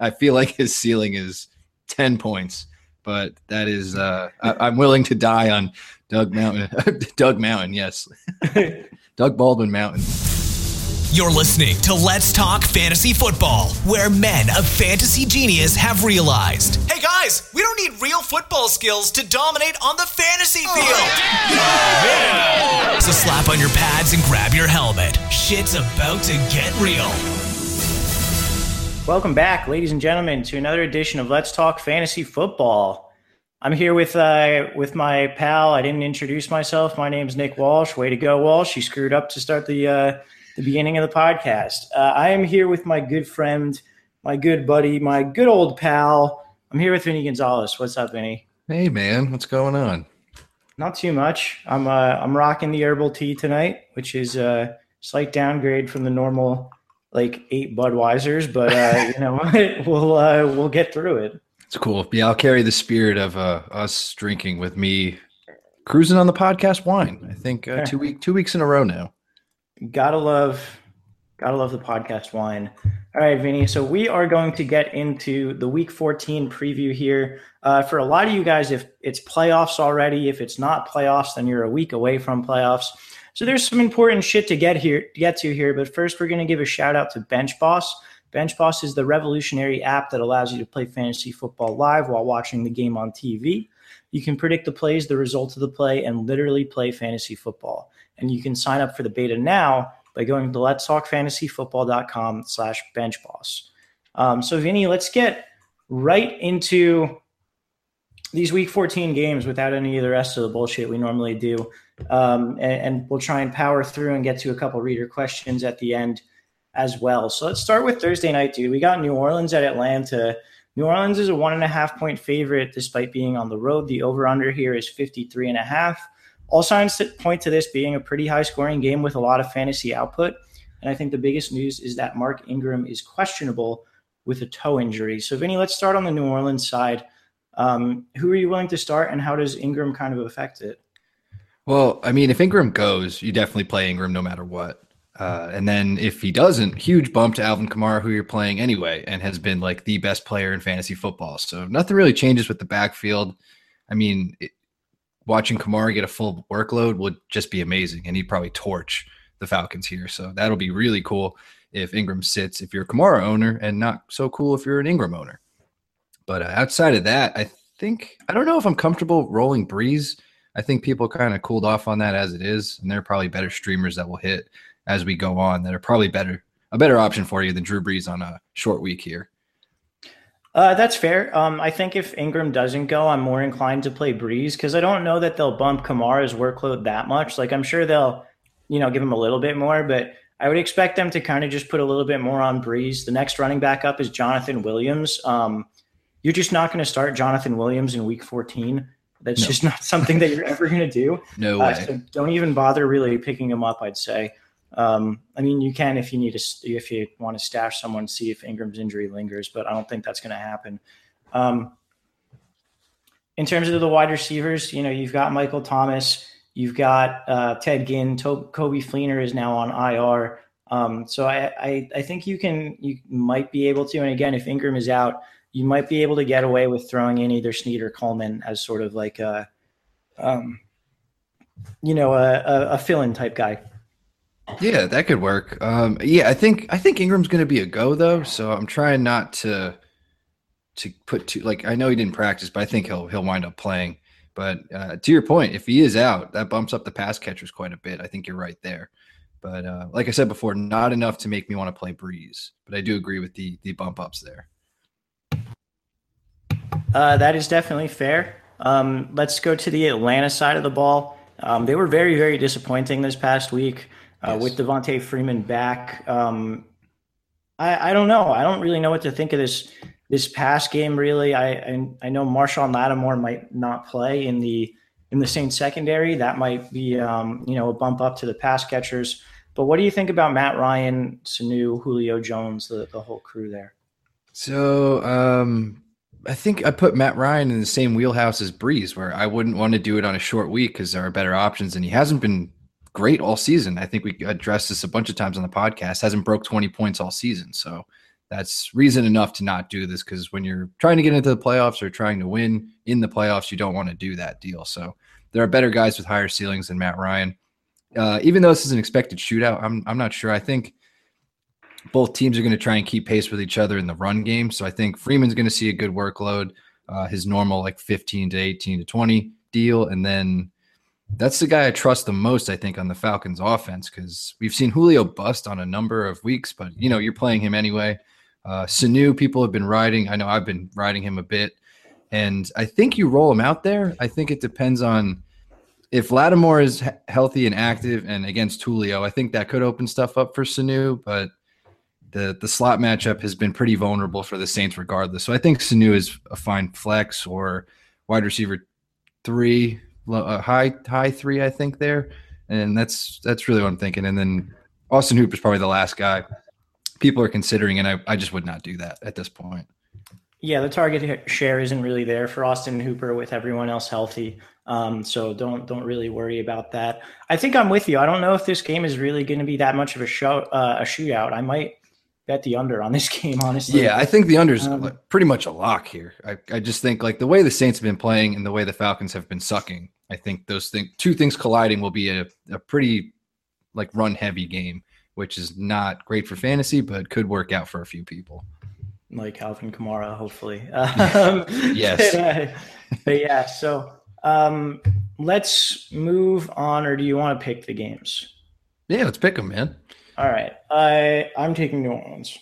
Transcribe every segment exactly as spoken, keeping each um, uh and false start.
I feel like his ceiling is ten points, but that is uh, I, I'm willing to die on Doug Mountain. Doug Mountain, yes, Doug Baldwin Mountain. You're listening to Let's Talk Fantasy Football, where men of fantasy genius have realized, hey guys, we don't need real football skills to dominate on the fantasy field. Oh, yeah. Yeah. So slap on your pads and grab your helmet. Shit's about to get real. Welcome back, ladies and gentlemen, to another edition of Let's Talk Fantasy Football. I'm here with uh, with my pal. I didn't introduce myself. My name's Nick Walsh. Way to go, Walsh. You screwed up to start the uh, the beginning of the podcast. Uh, I am here with my good friend, my good buddy, my good old pal. I'm here with Vinny Gonzalez. What's up, Vinny? Hey, man. What's going on? Not too much. I'm uh, I'm rocking the herbal tea tonight, which is a slight downgrade from the normal like eight Budweisers, but uh, you know what? We'll uh, we'll get through it. It's cool. Yeah, I'll carry the spirit of uh, us drinking with me, cruising on the podcast wine. I think uh, two week two weeks in a row now. Gotta love, gotta love the podcast wine. All right, Vinny. So we are going to get into the Week fourteen preview here. Uh, for a lot of you guys, if it's playoffs already, if it's not playoffs, then you're a week away from playoffs. So there's some important shit to get here, to get to here. But first, we're going to give a shout out to BenchBoss. BenchBoss is the revolutionary app that allows you to play fantasy football live while watching the game on T V. You can predict the plays, the results of the play, and literally play fantasy football. And you can sign up for the beta now by going to let's talk fantasy football dot com slash benchboss. Um, so, Vinny, let's get right into these Week fourteen games without any of the rest of the bullshit we normally do. Um, and, and we'll try and power through and get to a couple reader questions at the end as well. So let's start with Thursday night, dude. We got New Orleans at Atlanta. New Orleans is a one and a half point favorite despite being on the road. The over-under here is fifty-three and a half. All signs point to this being a pretty high-scoring game with a lot of fantasy output. And I think the biggest news is that Mark Ingram is questionable with a toe injury. So, Vinny, let's start on the New Orleans side. Um, who are you willing to start, and how does Ingram kind of affect it? Well, I mean, if Ingram goes, you definitely play Ingram no matter what. Uh, and then if he doesn't, huge bump to Alvin Kamara, who you're playing anyway, and has been like the best player in fantasy football. So nothing really changes with the backfield. I mean, it, watching Kamara get a full workload would just be amazing, and he'd probably torch the Falcons here. So that'll be really cool if Ingram sits, if you're a Kamara owner, and not so cool if you're an Ingram owner. But uh, outside of that, I think – I don't know if I'm comfortable rolling Breeze. I think people kind of cooled off on that as it is, and there are probably better streamers that will hit as we go on that are probably better a better option for you than Drew Brees on a short week here. Uh, that's fair. Um, I think if Ingram doesn't go, I'm more inclined to play Breeze because I don't know that they'll bump Kamara's workload that much. Like I'm sure they'll, you know, give him a little bit more, but I would expect them to kind of just put a little bit more on Breeze. The next running back up is Jonathan Williams. Um, you're just not going to start Jonathan Williams in week fourteen. That's no. just not something that you're ever going to do. No way. Uh, so don't even bother really picking him up, I'd say. Um, I mean, you can if you need to, if you want to stash someone, see if Ingram's injury lingers, but I don't think that's going to happen. Um, in terms of the wide receivers, you know, you've got Michael Thomas, you've got uh, Ted Ginn, to- Kobe Fleener is now on I R. Um, so I, I, I think you can, you might be able to, and again, if Ingram is out, you might be able to get away with throwing in either Snead or Coleman as sort of like a, um, you know, a, a, a fill-in type guy. Yeah, that could work. Um, yeah, I think I think Ingram's going to be a go though, so I'm trying not to to put too like I know he didn't practice, but I think he'll he'll wind up playing. But uh, to your point, if he is out, that bumps up the pass catchers quite a bit. I think you're right there. But uh, like I said before, not enough to make me want to play Breeze. But I do agree with the the bump ups there. Uh, that is definitely fair. Um, let's go to the Atlanta side of the ball. Um, they were very, very disappointing this past week uh, yes. with Devontae Freeman back. Um, I, I don't know. I don't really know what to think of this this pass game. Really, I I, I know Marshawn Lattimore might not play in the in the Saints secondary. That might be um, you know a bump up to the pass catchers. But what do you think about Matt Ryan, Sanu, Julio Jones, the the whole crew there? So. Um... I think I put Matt Ryan in the same wheelhouse as Breeze, where I wouldn't want to do it on a short week because there are better options, and he hasn't been great all season. I think we addressed this a bunch of times on the podcast. Hasn't broke twenty points all season, so that's reason enough to not do this, because when you're trying to get into the playoffs or trying to win in the playoffs, you don't want to do that deal. So there are better guys with higher ceilings than Matt Ryan. Uh, even though this is an expected shootout, I'm I'm not sure. I think both teams are going to try and keep pace with each other in the run game. So I think Freeman's going to see a good workload, uh, his normal like fifteen to eighteen to twenty deal. And then that's the guy I trust the most, I think, on the Falcons offense, because we've seen Julio bust on a number of weeks, but, you know, you're playing him anyway. Uh, Sanu, people have been riding. I know I've been riding him a bit. And I think you roll him out there. I think it depends on if Lattimore is he- healthy and active and against Julio. I think that could open stuff up for Sanu, but the the slot matchup has been pretty vulnerable for the Saints regardless. So I think Sanu is a fine flex or wide receiver three, uh, high high three, I think there. And that's that's really what I'm thinking. And then Austin Hooper is probably the last guy people are considering, and I, I just would not do that at this point. Yeah, the target share isn't really there for Austin Hooper with everyone else healthy. Um, so don't don't really worry about that. I think I'm with you. I don't know if this game is really going to be that much of a show uh, a shootout. I might bet the under on this game, honestly. Yeah, I think the under is Um, pretty much a lock here. I, I just think like the way the Saints have been playing and the way the Falcons have been sucking, I think those things, two things colliding will be a, a pretty like run heavy game, which is not great for fantasy, but could work out for a few people. Like Alvin Kamara, hopefully. Um, Yes. But, uh, but yeah, so um, let's move on, or do you want to pick the games? Yeah, let's pick them, man. All right. I, I'm taking New Orleans.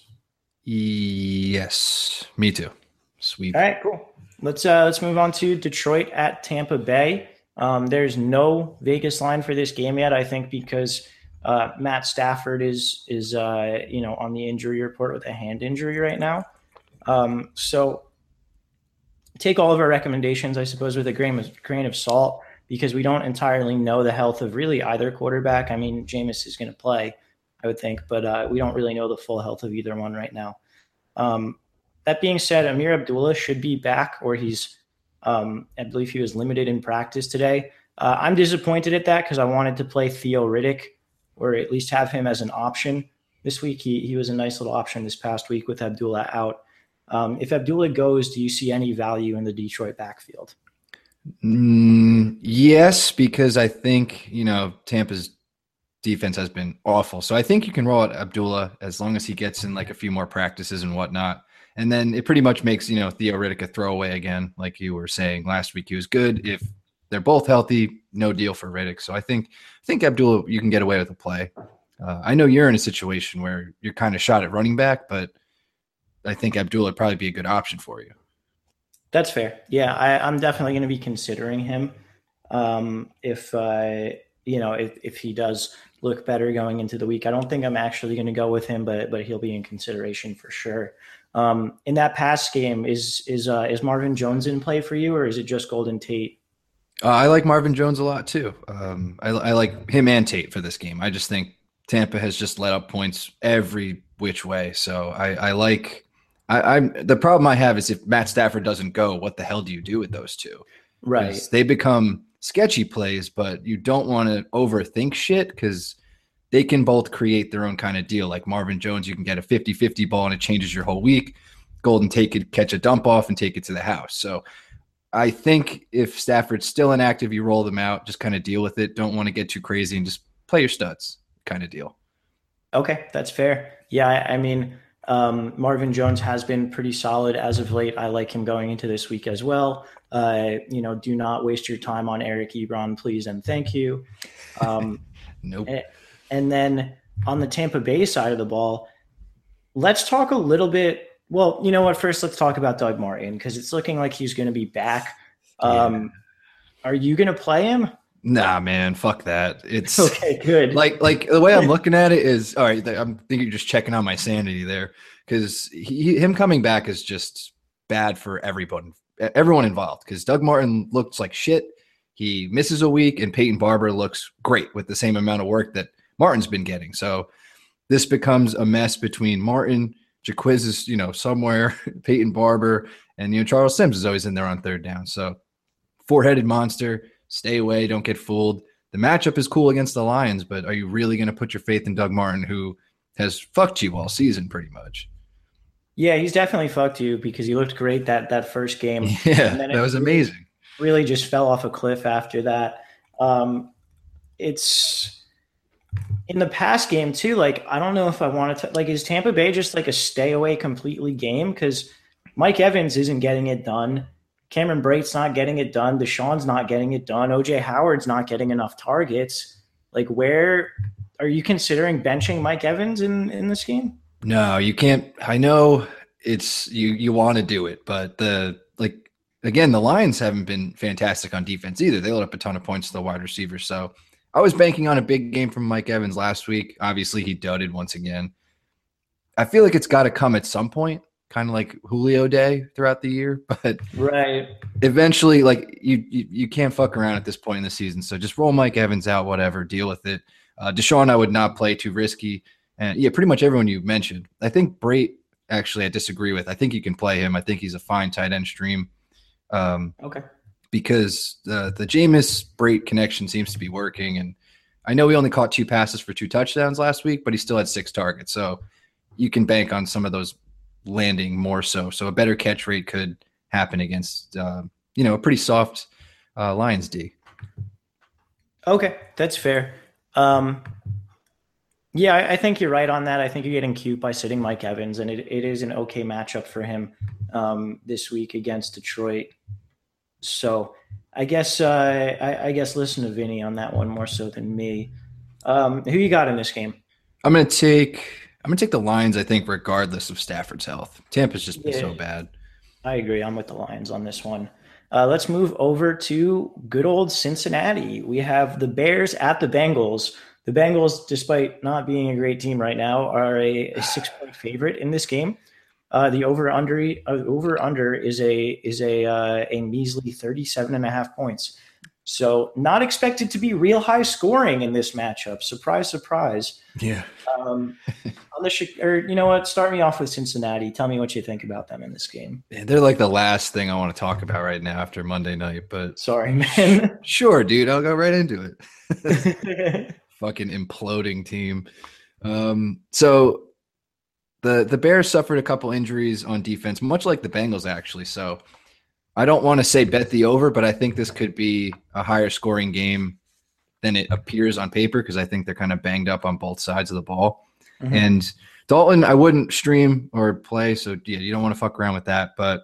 Yes, me too. Sweet. All right, cool. Let's uh, let's move on to Detroit at Tampa Bay. Um, there's no Vegas line for this game yet, I think, because uh, Matt Stafford is is uh, you know on the injury report with a hand injury right now. Um, so take all of our recommendations, I suppose, with a grain of grain of salt, because we don't entirely know the health of really either quarterback. I mean, Jameis is going to play, I would think, but uh, we don't really know the full health of either one right now. Um, that being said, Amir Abdullah should be back, or he's, um, I believe he was limited in practice today. Uh, I'm disappointed at that because I wanted to play Theo Riddick, or at least have him as an option this week. He he was a nice little option this past week with Abdullah out. Um, if Abdullah goes, do you see any value in the Detroit backfield? Mm, yes, because I think, you know, Tampa's defense has been awful. So I think you can roll out Abdullah as long as he gets in like a few more practices and whatnot. And then it pretty much makes, you know, Theo Riddick a throwaway again. Like you were saying last week, he was good. If they're both healthy, no deal for Riddick. So I think, I think Abdullah, you can get away with a play. Uh, I know you're in a situation where you're kind of shot at running back, but I think Abdullah would probably be a good option for you. That's fair. Yeah, I, I'm definitely going to be considering him. Um, if, uh, you know, if, if he does look better going into the week, I don't think I'm actually going to go with him, but, but he'll be in consideration for sure. Um, in that pass game, is, is, uh, is Marvin Jones in play for you, or is it just Golden Tate? Uh, I like Marvin Jones a lot too. Um, I, I like him and Tate for this game. I just think Tampa has just let up points every which way. So I, I like I, I'm the problem I have is if Matt Stafford doesn't go, what the hell do you do with those two? Right. They become sketchy plays, but you don't want to overthink shit because they can both create their own kind of deal. Like Marvin Jones, you can get a fifty-fifty ball and it changes your whole week. Golden Tate could catch a dump off and take it to the house. So I think if Stafford's still inactive, you roll them out, just kind of deal with it. Don't want to get too crazy and just play your studs kind of deal. Okay, that's fair. Yeah, I, I mean, um, Marvin Jones has been pretty solid as of late. I like him going into this week as well. Uh, you know, do not waste your time on Eric Ebron, please and thank you. Um, nope. And, and then on the Tampa Bay side of the ball, let's talk a little bit. Well, you know what? First, let's talk about Doug Martin because it's looking like he's going to be back. Um, yeah. Are you going to play him? Nah, man, fuck that. It's okay. Good. Like, like the way I'm looking at it is, all right. I'm thinking you're just checking on my sanity there because he, him coming back is just bad for everyone, everyone involved. Because Doug Martin looks like shit. He misses a week, and Peyton Barber looks great with the same amount of work that Martin's been getting. So this becomes a mess between Martin, Jaquiz is, you know, somewhere, Peyton Barber, and, you know, Charles Sims is always in there on third down. So four-headed monster, stay away, don't get fooled. The matchup is cool against the Lions, but are you really going to put your faith in Doug Martin, who has fucked you all season pretty much? Yeah, he's definitely fucked you because he looked great that that first game. Yeah, And then that it was really, amazing. really just fell off a cliff after that. Um, it's in the past game too. Like, I don't know if I want to, like, is Tampa Bay just like a stay away completely game? Because Mike Evans isn't getting it done. Cameron Brate's not getting it done. Deshaun's not getting it done. O J Howard's not getting enough targets. Like, where are you considering benching Mike Evans in, in this game? No, you can't. I know it's you. You want to do it, but the like again, the Lions haven't been fantastic on defense either. They let up a ton of points to the wide receivers. So I was banking on a big game from Mike Evans last week. Obviously, he dudded once again. I feel like it's got to come at some point, kind of like Julio Day throughout the year. But Right. eventually, like you, you, you can't fuck around at this point in the season. So just roll Mike Evans out, whatever, deal with it. Uh, Deshaun, I would not play, too risky. And yeah, pretty much everyone you mentioned. I think Brate, actually, I disagree with. I think you can play him. I think he's a fine tight end stream. Um, Okay. Because the the Jameis Brate connection seems to be working, and I know he only caught two passes for two touchdowns last week, but he still had six targets. So you can bank on some of those landing more so. So a better catch rate could happen against uh, you know a pretty soft uh, Lions D. Okay, that's fair. Um, yeah, I, I think you're right on that. I think you're getting cute by sitting Mike Evans, and it, it is an okay matchup for him um, this week against Detroit. So I guess uh, I, I guess listen to Vinny on that one more so than me. Um, who you got in this game? I'm gonna take I'm gonna take the Lions. I think regardless of Stafford's health, Tampa's just been Yeah. so bad. I agree. I'm with the Lions on this one. Uh, let's move over to good old Cincinnati. We have the Bears at the Bengals. The Bengals, despite not being a great team right now, are a, a six-point favorite in this game. Uh, the over under uh, over under is a is a uh, a measly thirty-seven and a half points. So not expected to be real high scoring in this matchup. Surprise, surprise. Yeah. Um, on the or you know what? Start me off with Cincinnati. Tell me what you think about them in this game. Man, they're like the last thing I want to talk about right now after Monday night, but Sorry, man. sure, dude, I'll go right into it. Fucking imploding team. Um, so the the Bears suffered a couple injuries on defense, much like the Bengals actually. So I don't want to say bet the over, but I think this could be a higher scoring game than it appears on paper because I think they're kind of banged up on both sides of the ball. Mm-hmm. And Dalton, I wouldn't stream or play, so yeah, you don't want to fuck around with that. But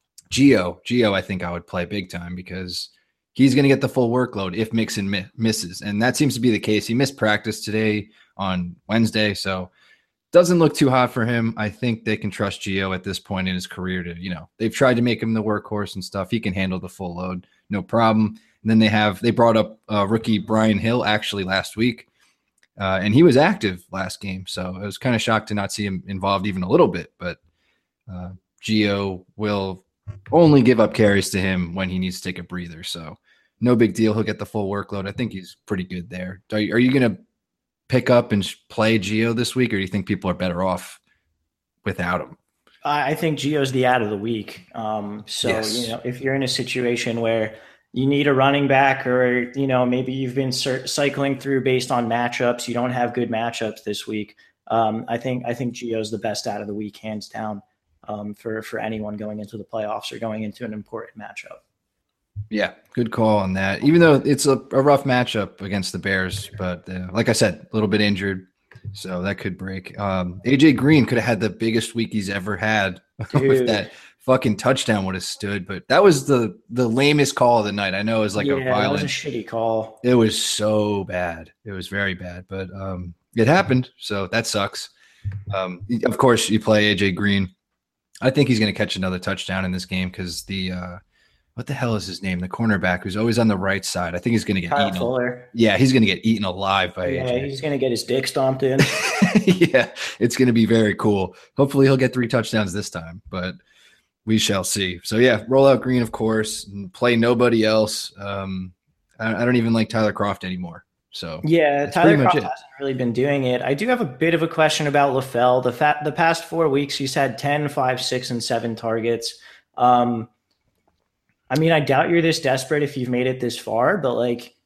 Gio, Gio, I think I would play big time because he's going to get the full workload if Mixon mi- misses, and that seems to be the case. He missed practice today on Wednesday, so doesn't look too hot for him. I think they can trust Gio at this point in his career to, you know, they've tried to make him the workhorse and stuff. He can handle the full load, no problem. And then they have they brought up uh, rookie Brian Hill actually last week. Uh, and he was active last game, so I was kind of shocked to not see him involved even a little bit. But uh, Gio will only give up carries to him when he needs to take a breather. So no big deal. He'll get the full workload. I think he's pretty good there. Are you, are you going to pick up and play Gio this week, or do you think people are better off without him? I think Gio's the ad of the week. Um, so, yes. you know, if you're in a situation where you need a running back, or, you know, maybe you've been cycling through based on matchups, you don't have good matchups this week. Um, I think I think Gio's the best out of the week, hands down, um, for for anyone going into the playoffs or going into an important matchup. Yeah, good call on that. Even though it's a, a rough matchup against the Bears, but uh, like I said, a little bit injured, so that could break. Um, A J Green could have had the biggest week he's ever had if that fucking touchdown would have stood, but that was the the lamest call of the night. I know it was like yeah, a violent, that was a shitty call. It was so bad. It was very bad, but um, it happened, so that sucks. Um, of course, you play A J Green. I think he's going to catch another touchdown in this game because the uh, what the hell is his name? The cornerback who's always on the right side. I think he's going to get Kyle eaten. Fuller. Yeah, he's going to get eaten alive by yeah, A J. He's going to get his dick stomped in. Yeah, it's going to be very cool. Hopefully, he'll get three touchdowns this time, but we shall see. So yeah, roll out Green, of course, and play nobody else. Um, I, I don't even like Tyler Kroft anymore. So yeah, Tyler Kroft hasn't really been doing it. I do have a bit of a question about LaFell. The fat, the past four weeks, he's had ten, five, six, and seven targets. Um, I mean, I doubt you're this desperate if you've made it this far, but like,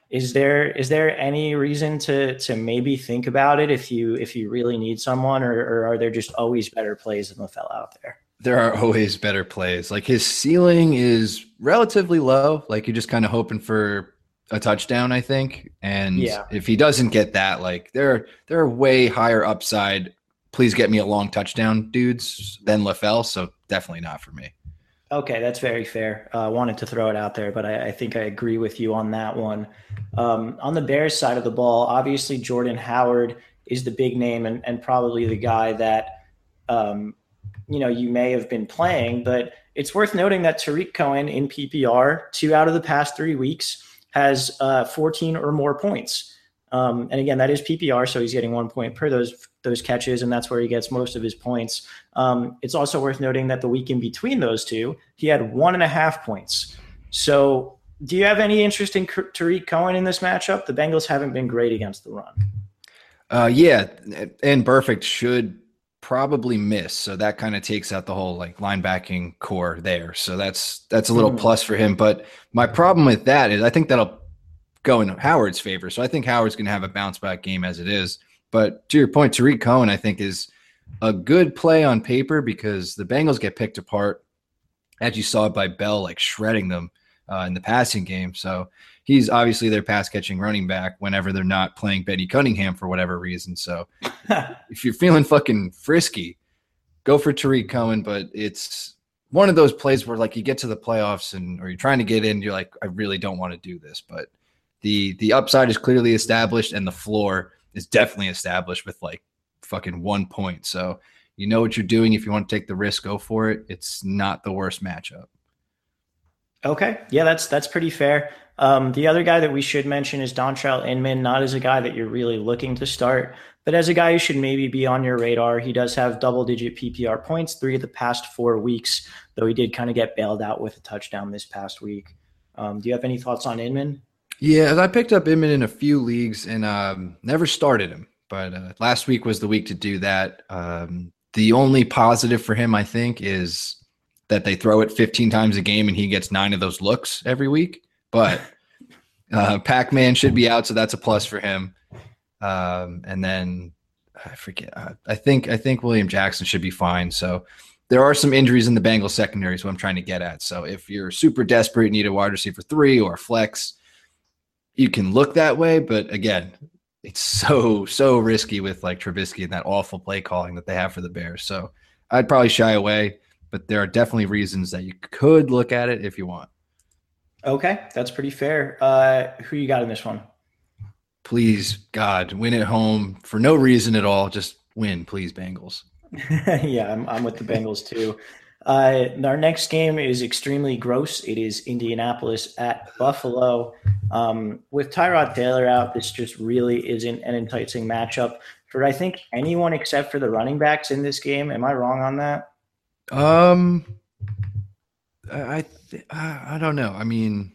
Is there is there any reason to to maybe think about it if you if you really need someone, or, or are there just always better plays than LaFell out there? There are always better plays. Like his ceiling is relatively low. Like you're just kind of hoping for a touchdown, I think. And yeah. if he doesn't get that, like there there are way higher upside. Please get me a long touchdown dudes than LaFell. So definitely not for me. Okay, that's very fair. I uh, wanted to throw it out there, but I, I think I agree with you on that one. Um, on the Bears side of the ball, obviously Jordan Howard is the big name and, and probably the guy that, um, you know, you may have been playing, but it's worth noting that Tarik Cohen in P P R, two out of the past three weeks, has uh, fourteen or more points. Um, and again, that is P P R, so he's getting one point per those those catches, and that's where he gets most of his points. Um, it's also worth noting that the week in between those two, he had one and a half points. So do you have any interest in Tarik Cohen in this matchup? The Bengals haven't been great against the run. Uh, yeah, and Burfict should probably miss, so that kind of takes out the whole like linebacking core there. So that's that's a little mm. plus for him. But my problem with that is I think that'll go in Howard's favor. So I think Howard's going to have a bounce back game as it is. But to your point, Tarik Cohen, I think, is a good play on paper because the Bengals get picked apart, as you saw by Bell, like shredding them uh, in the passing game. So he's obviously their pass catching running back whenever they're not playing Benny Cunningham for whatever reason. So if you're feeling fucking frisky, go for Tarik Cohen. But it's one of those plays where like you get to the playoffs and or you're trying to get in, you're like, I really don't want to do this. But the the upside is clearly established and the floor is definitely established with like fucking one point. So you know what you're doing. If you want to take the risk, go for it. It's not the worst matchup. Okay. Yeah, that's that's pretty fair. Um, the other guy that we should mention is Dontrelle Inman, not as a guy that you're really looking to start, but as a guy who should maybe be on your radar. He does have double-digit P P R points three of the past four weeks, though he did kind of get bailed out with a touchdown this past week. Um, do you have any thoughts on Inman? Yeah, I picked up Inman in a few leagues and um, never started him. But uh, last week was the week to do that. Um, the only positive for him, I think, is that they throw it fifteen times a game and he gets nine of those looks every week. But uh, Pac-Man should be out, so that's a plus for him. Um, and then I forget. Uh, I think I think William Jackson should be fine. So there are some injuries in the Bengals secondary, is what I'm trying to get at. So if you're super desperate, need a wide receiver three or a flex, you can look that way. But again, it's so, so risky with like Trubisky and that awful play calling that they have for the Bears. So I'd probably shy away, but there are definitely reasons that you could look at it if you want. Okay, that's pretty fair. Uh, who you got in this one? Please, God, win at home for no reason at all. Just win, please, Bengals. yeah, I'm, I'm with the Bengals too. Uh, our next game is extremely gross. It is Indianapolis at Buffalo. Um, with Tyrod Taylor out, this just really isn't an enticing matchup for, I think, anyone except for the running backs in this game. Am I wrong on that? Um, I th- I don't know. I mean,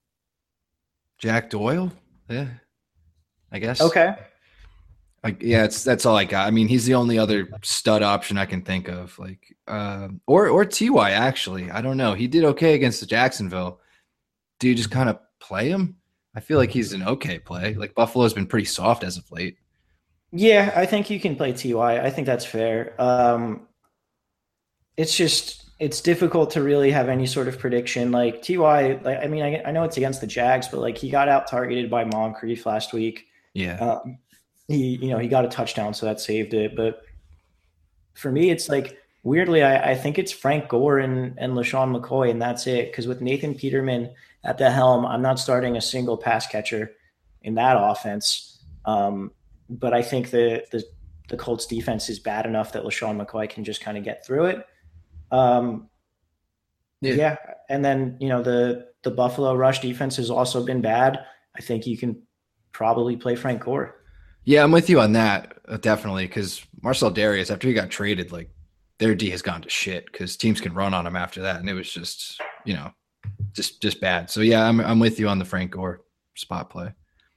Jack Doyle? Yeah, I guess. Okay. Like, yeah, it's that's all I got. I mean, he's the only other stud option I can think of. Like, um, or or T Y actually. I don't know. He did okay against the Jacksonville. Do you just kind of play him? I feel like he's an okay play. Like Buffalo's been pretty soft as of late. Yeah, I think you can play T Y. I think that's fair. Um, it's just it's difficult to really have any sort of prediction. Like T Y, like I mean, I, I know it's against the Jags, but like he got out targeted by Moncrief last week. Yeah. Um, He, you know, he got a touchdown, so that saved it. But for me, it's like weirdly, I, I think it's Frank Gore and, and LaShawn McCoy, and that's it. Because with Nathan Peterman at the helm, I'm not starting a single pass catcher in that offense. Um, but I think the, the the Colts defense is bad enough that LaShawn McCoy can just kind of get through it. Um, yeah. yeah, and then you know the the Buffalo rush defense has also been bad. I think you can probably play Frank Gore. Yeah, I'm with you on that, uh, definitely, because Marcel Darius, after he got traded, like, their D has gone to shit because teams can run on him after that, and it was just, you know, just just bad. So, yeah, I'm I'm with you on the Frank Gore spot play.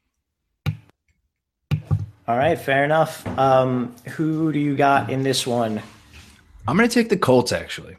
All right, fair enough. Um, who do you got in this one? I'm going to take the Colts, actually.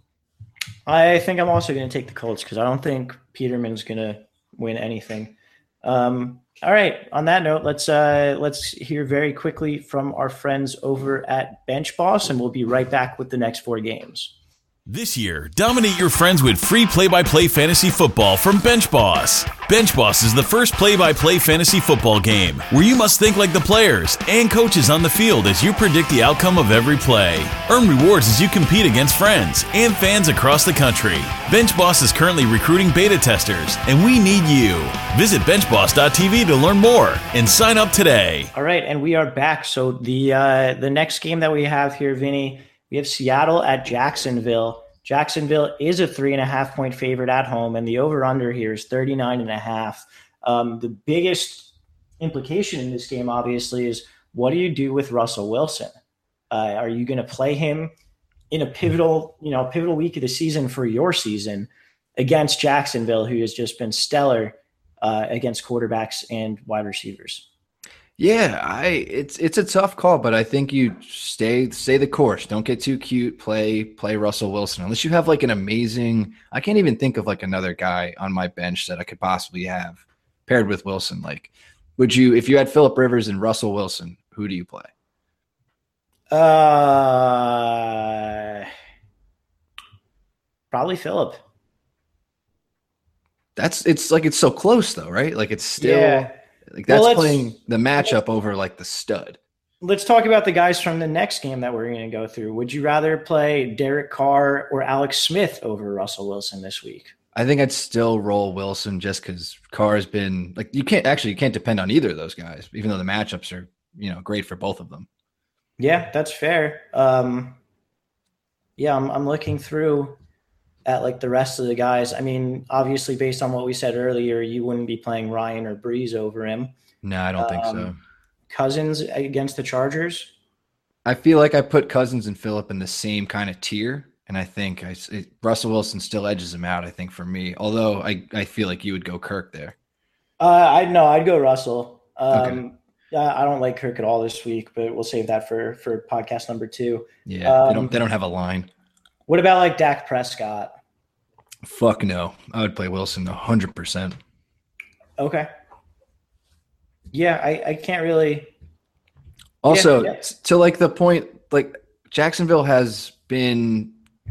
I think I'm also going to take the Colts because I don't think Peterman's going to win anything. Um, all right. On that note, let's uh, let's hear very quickly from our friends over at Bench Boss, and we'll be right back with the next four games. This year, dominate your friends with free play-by-play fantasy football from Bench Boss. Bench Boss is the first play-by-play fantasy football game where you must think like the players and coaches on the field as you predict the outcome of every play. Earn rewards as you compete against friends and fans across the country. Bench Boss is currently recruiting beta testers, and we need you. Visit bench boss dot t v to learn more and sign up today. All right, and we are back. So the uh, the next game that we have here, Vinny, we have Seattle at Jacksonville. Jacksonville is a three and a half point favorite at home, and the over-under here is thirty-nine and a half. Um, the biggest implication in this game, obviously, is what do you do with Russell Wilson? Uh, are you going to play him in a pivotal, you know, pivotal week of the season for your season against Jacksonville, who has just been stellar uh, against quarterbacks and wide receivers? Yeah, I it's it's a tough call, but I think you stay stay the course. Don't get too cute. Play play Russell Wilson. Unless you have like an amazing, I can't even think of like another guy on my bench that I could possibly have paired with Wilson. Like, would you, if you had Phillip Rivers and Russell Wilson, who do you play? Uh, probably Phillip. That's it's like it's so close though, right? Like it's still. Yeah. Like that's well, playing the matchup over like the stud. Let's talk about the guys from the next game that we're going to go through. Would you rather play Derek Carr or Alex Smith over Russell Wilson this week? I think I'd still roll Wilson just because Carr has been like you can't actually you can't depend on either of those guys, even though the matchups are you know great for both of them. Yeah, that's fair. Um, yeah, I'm I'm looking through at like the rest of the guys. I mean, obviously based on what we said earlier, you wouldn't be playing Ryan or Breeze over him. No, I don't um, think so. Cousins against the Chargers. I feel like I put Cousins and Phillip in the same kind of tier. And I think I, it, Russell Wilson still edges him out, I think, for me. Although I, I feel like you would go Kirk there. Uh, I'd no, I'd go Russell. Um, okay. I don't like Kirk at all this week, but we'll save that for, for podcast number two. Yeah, um, they don't they don't have a line. What about like Dak Prescott? Fuck no. I would play Wilson one hundred percent. Okay. Yeah, I, I can't really. Also, yeah, yeah. to like the point, like Jacksonville has been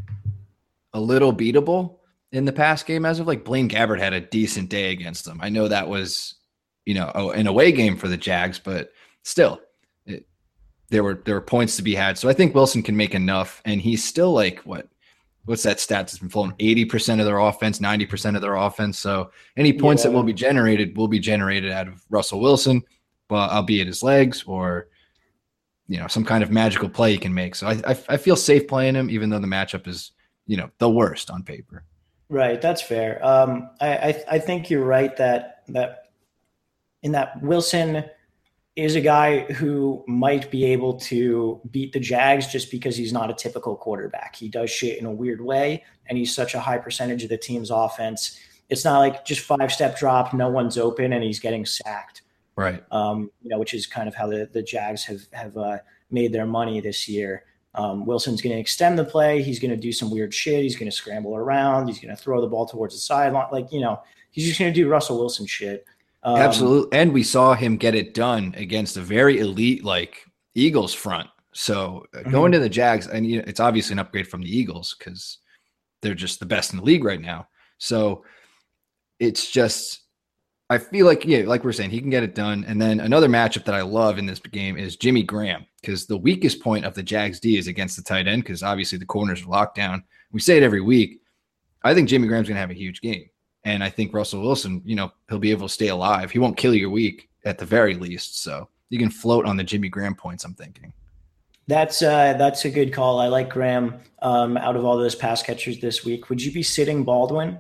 a little beatable in the past game as of like Blaine Gabbert had a decent day against them. I know that was, you know, an away game for the Jags, but still, it, there were there were points to be had. So I think Wilson can make enough, and he's still like what. What's that stat that's been flowing? eighty percent of their offense, ninety percent of their offense. So any points yeah. that will be generated will be generated out of Russell Wilson, but albeit his legs or, you know, some kind of magical play he can make. So I, I, I feel safe playing him, even though the matchup is, you know, the worst on paper. Right. That's fair. Um, I, I, I think you're right that, that in that Wilson is a guy who might be able to beat the Jags just because he's not a typical quarterback. He does shit in a weird way, and he's such a high percentage of the team's offense. It's not like just five-step drop, no one's open, and he's getting sacked. Right. Um, you know, which is kind of how the, the Jags have, have uh, made their money this year. Um, Wilson's going to extend the play. He's going to do some weird shit. He's going to scramble around. He's going to throw the ball towards the sideline. Like, you know, he's just going to do Russell Wilson shit. Um, Absolutely. And we saw him get it done against a very elite, like Eagles front. So uh, mm-hmm. going to the Jags, and you know, it's obviously an upgrade from the Eagles because they're just the best in the league right now. So it's just, I feel like, yeah, like we're saying, he can get it done. And then another matchup that I love in this game is Jimmy Graham, because the weakest point of the Jags D is against the tight end, because obviously the corners are locked down. We say it every week. I think Jimmy Graham's going to have a huge game. And I think Russell Wilson, you know, he'll be able to stay alive. He won't kill your week at the very least. So you can float on the Jimmy Graham points, I'm thinking. That's uh, that's a good call. I like Graham um, out of all those pass catchers this week. Would you be sitting Baldwin?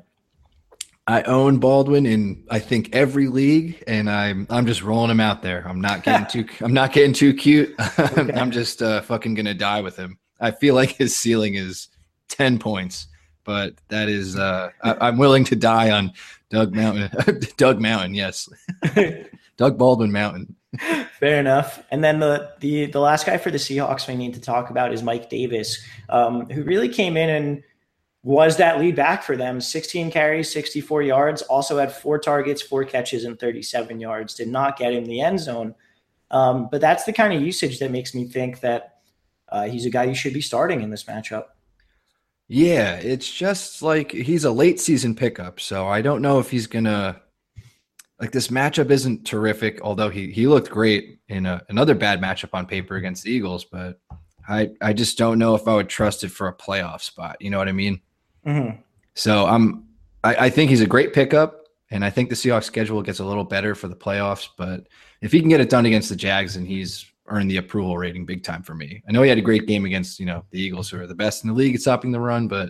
I own Baldwin in I think every league, and I'm I'm just rolling him out there. I'm not getting too I'm not getting too cute. Okay. I'm just uh, fucking gonna die with him. I feel like his ceiling is ten points. But that is, uh, I, I'm willing to die on Doug Mountain. Doug Mountain, yes. Doug Baldwin Mountain. Fair enough. And then the, the the last guy for the Seahawks we need to talk about is Mike Davis, um, who really came in and was that lead back for them. sixteen carries, sixty-four yards, also had four targets, four catches, and thirty-seven yards. Did not get in the end zone. Um, but that's the kind of usage that makes me think that uh, he's a guy you should be starting in this matchup. Yeah, it's just like he's a late season pickup. So I don't know if he's going to – like this matchup isn't terrific, although he he looked great in a, another bad matchup on paper against the Eagles. But I, I just don't know if I would trust it for a playoff spot. You know what I mean? Mm-hmm. So I'm, I, I think he's a great pickup, and I think the Seahawks schedule gets a little better for the playoffs. But if he can get it done against the Jags, then he's earned the approval rating big time for me. I know he had a great game against, you know, the Eagles, who are the best in the league at stopping the run, but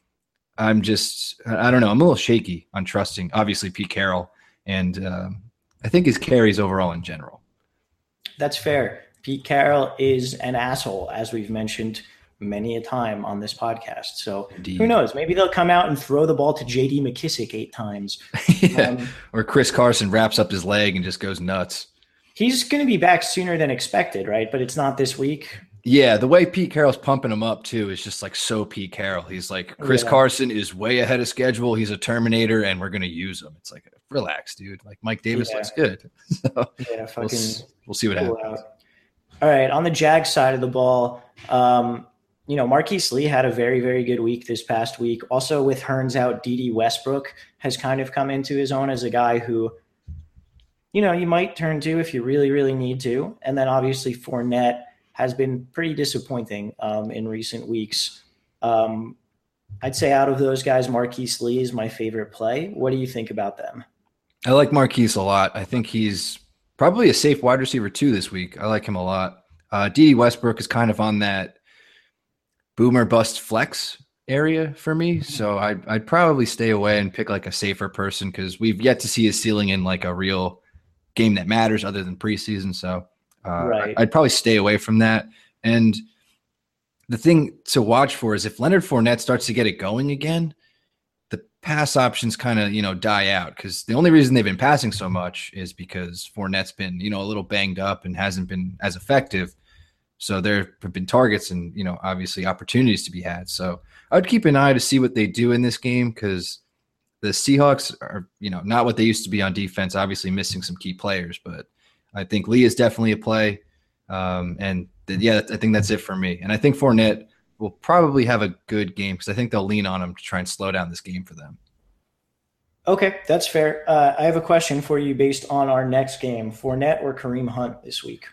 I'm just, I don't know, I'm a little shaky on trusting, obviously, Pete Carroll, and um, I think his carries overall in general. That's fair. Pete Carroll is an asshole, as we've mentioned many a time on this podcast. So Indeed. Who knows? Maybe they'll come out and throw the ball to J D McKissick eight times. yeah. um, or Chris Carson wraps up his leg and just goes nuts. He's going to be back sooner than expected, right? But it's not this week. Yeah, the way Pete Carroll's pumping him up, too, is just like so Pete Carroll. He's like, Chris yeah. Carson is way ahead of schedule. He's a Terminator, and we're going to use him. It's like, relax, dude. Like, Mike Davis yeah. looks good. So yeah, fucking we'll, we'll see what cool happens. Out. All right, on the Jags side of the ball, um, you know, Marquise Lee had a very, very good week this past week. Also, with Hearns out, D D Westbrook has kind of come into his own as a guy who, you know, you might turn to if you really, really need to. And then obviously Fournette has been pretty disappointing um, in recent weeks. Um, I'd say out of those guys, Marquise Lee is my favorite play. What do you think about them? I like Marquise a lot. I think he's probably a safe wide receiver too this week. I like him a lot. Uh, D D Westbrook is kind of on that boomer bust flex area for me. So I'd, I'd probably stay away and pick like a safer person because we've yet to see his ceiling in like a real game that matters other than preseason. So uh, right. I'd probably stay away from that. And the thing to watch for is if Leonard Fournette starts to get it going again, the pass options kind of, you know, die out because the only reason they've been passing so much is because Fournette's been, you know, a little banged up and hasn't been as effective. So there have been targets and, you know, obviously opportunities to be had. So I'd keep an eye to see what they do in this game because the Seahawks are, you know, not what they used to be on defense, obviously missing some key players. But I think Lee is definitely a play. Um, and th- yeah, I think that's it for me. And I think Fournette will probably have a good game because I think they'll lean on him to try and slow down this game for them. Okay, that's fair. Uh, I have a question for you based on our next game, Fournette or Kareem Hunt this week?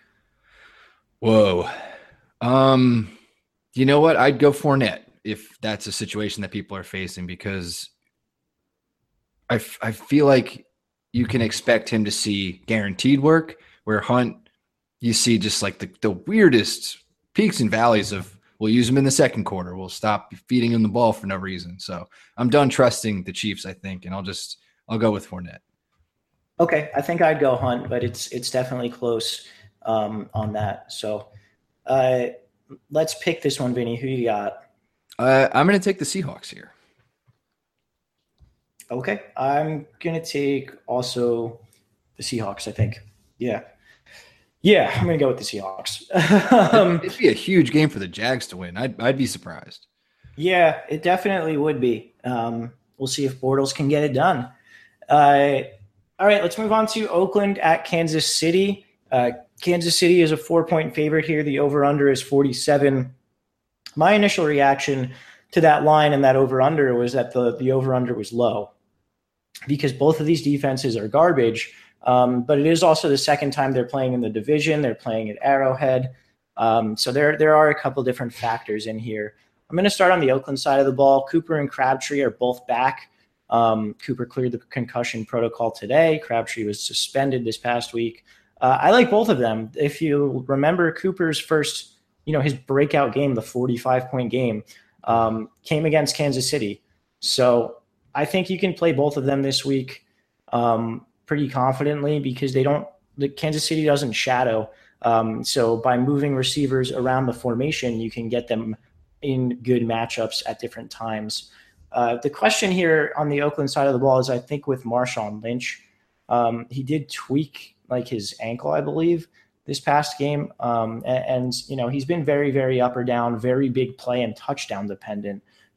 Whoa. Um, you know what? I'd go Fournette if that's a situation that people are facing because I, f- I feel like you can expect him to see guaranteed work where Hunt, you see just like the, the weirdest peaks and valleys of we'll use him in the second quarter. We'll stop feeding him the ball for no reason. So I'm done trusting the Chiefs, I think, and I'll just I'll go with Fournette. Okay, I think I'd go Hunt, but it's it's definitely close um, on that. So uh, let's pick this one, Vinny. Who you got? Uh, I'm going to take the Seahawks here. Okay, I'm going to take also the Seahawks, I think. Yeah. Yeah, I'm going to go with the Seahawks. um, It'd be a huge game for the Jags to win. I'd, I'd be surprised. Yeah, it definitely would be. Um, we'll see if Bortles can get it done. Uh, all right, let's move on to Oakland at Kansas City. Uh, Kansas City is a four-point favorite here. The over-under is forty-seven. My initial reaction to that line and that over-under was that the, the over-under was low because both of these defenses are garbage. Um, but it is also the second time they're playing in the division. They're playing at Arrowhead. Um, so there, there are a couple different factors in here. I'm going to start on the Oakland side of the ball. Cooper and Crabtree are both back. Um, Cooper cleared the concussion protocol today. Crabtree was suspended this past week. Uh, I like both of them. If you remember Cooper's first, you know, his breakout game, the forty-five point game, um, came against Kansas City. So I think you can play both of them this week. Um, pretty confidently because they don't, the Kansas City doesn't shadow. Um, so by moving receivers around the formation, you can get them in good matchups at different times. Uh, the question here on the Oakland side of the ball is, I think with Marshawn Lynch, um, he did tweak like his ankle, I believe, this past game. Um, and, and, you know, he's been very, very up or down, very big play and touchdown dependent.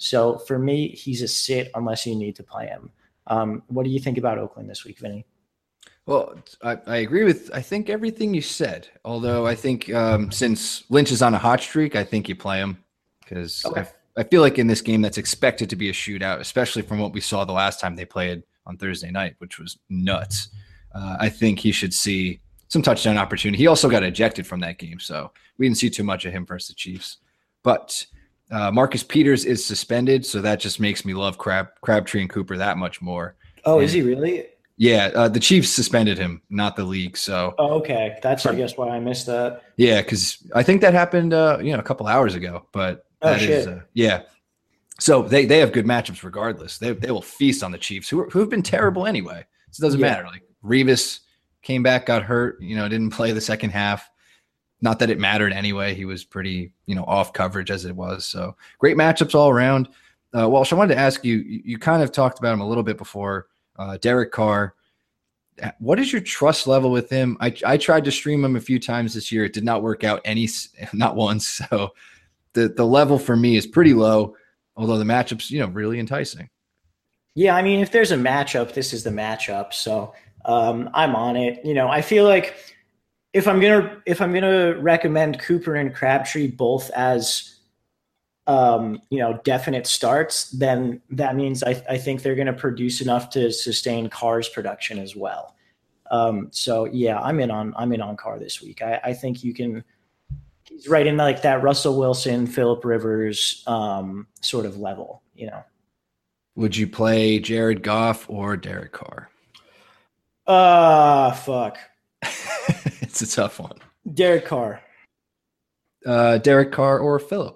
So for me, he's a sit unless you need to play him. Um, what do you think about Oakland this week, Vinny? Well, I, I agree with, I think, everything you said. Although I think um, since Lynch is on a hot streak, I think you play him because okay. I, I feel like in this game that's expected to be a shootout, especially from what we saw the last time they played on Thursday night, which was nuts. Uh, I think he should see some touchdown opportunity. He also got ejected from that game, so we didn't see too much of him versus the Chiefs. But uh, Marcus Peters is suspended, so that just makes me love Crab, Crabtree and Cooper that much more. Oh, and, is he really? Yeah, uh, the Chiefs suspended him, not the league. So, oh, okay, that's I guess why I missed that. Yeah, because I think that happened, uh, you know, a couple hours ago. But oh that shit, is, uh, yeah. So they they have good matchups regardless. They they will feast on the Chiefs, who who have been terrible anyway. So it doesn't yeah. matter. Like Revis came back, got hurt, you know, didn't play the second half. Not that it mattered anyway. He was pretty, you know, off coverage as it was. So great matchups all around. Uh, Walsh, I wanted to ask you. You, you kind of talked about him a little bit before. Uh, Derek Carr. What is your trust level with him? I, I tried to stream him a few times this year. It did not work out any, not once. So the, the level for me is pretty low, although the matchup's, you know, really enticing. Yeah, I mean, if there's a matchup, this is the matchup. So um, I'm on it. You know, I feel like if I'm gonna if I'm gonna recommend Cooper and Crabtree both as um, you know, definite starts, then that means I, I think they're going to produce enough to sustain Carr's production as well. Um, so yeah, I'm in on I'm in on Carr this week. I, I think you can. He's right in like that Russell Wilson, Phillip Rivers um, sort of level. You know. Would you play Jared Goff or Derek Carr? Ah, uh, fuck. It's a tough one. Derek Carr. Uh, Derek Carr or Phillip?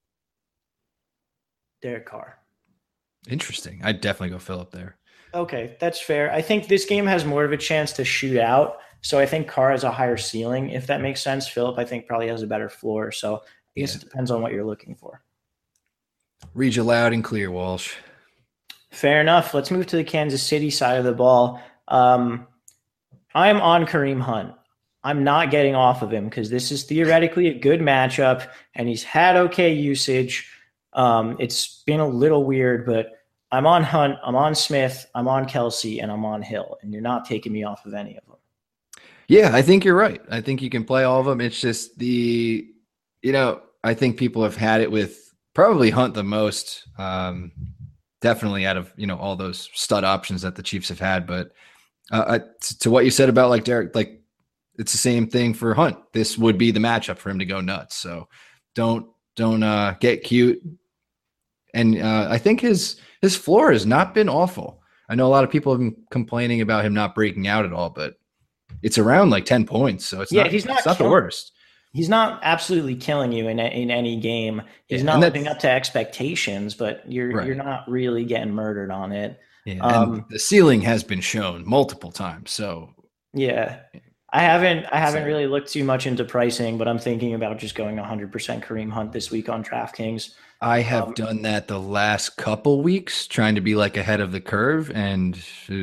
Derek Carr. Interesting. I'd definitely go Phillip there. Okay, that's fair. I think this game has more of a chance to shoot out. So I think Carr has a higher ceiling, if that makes sense. Phillip, I think, probably has a better floor. So I guess yeah. It depends on what you're looking for. Read you loud and clear, Walsh. Fair enough. Let's move to the Kansas City side of the ball. Um, I'm on Kareem Hunt. I'm not getting off of him because this is theoretically a good matchup, and he's had okay usage. Um, it's been a little weird, but I'm on Hunt, I'm on Smith, I'm on Kelsey, and I'm on Hill, and you're not taking me off of any of them. Yeah, I think you're right. I think you can play all of them. It's just the, you know, I think people have had it with probably Hunt the most, um, definitely out of, you know, all those stud options that the Chiefs have had. But uh, to, to what you said about like Derek, like it's the same thing for Hunt. This would be the matchup for him to go nuts. So don't, don't uh, get cute. And uh, I think his his floor has not been awful. I know a lot of people have been complaining about him not breaking out at all, but it's around like ten points, so it's yeah, not, he's not, it's not the worst. He's not absolutely killing you in in any game. He's yeah, not living up to expectations, but you're right. you're not really getting murdered on it. Yeah, um, and the ceiling has been shown multiple times. So yeah. I haven't I haven't really looked too much into pricing, but I'm thinking about just going one hundred percent Kareem Hunt this week on DraftKings. I have um, done that the last couple weeks, trying to be like ahead of the curve, and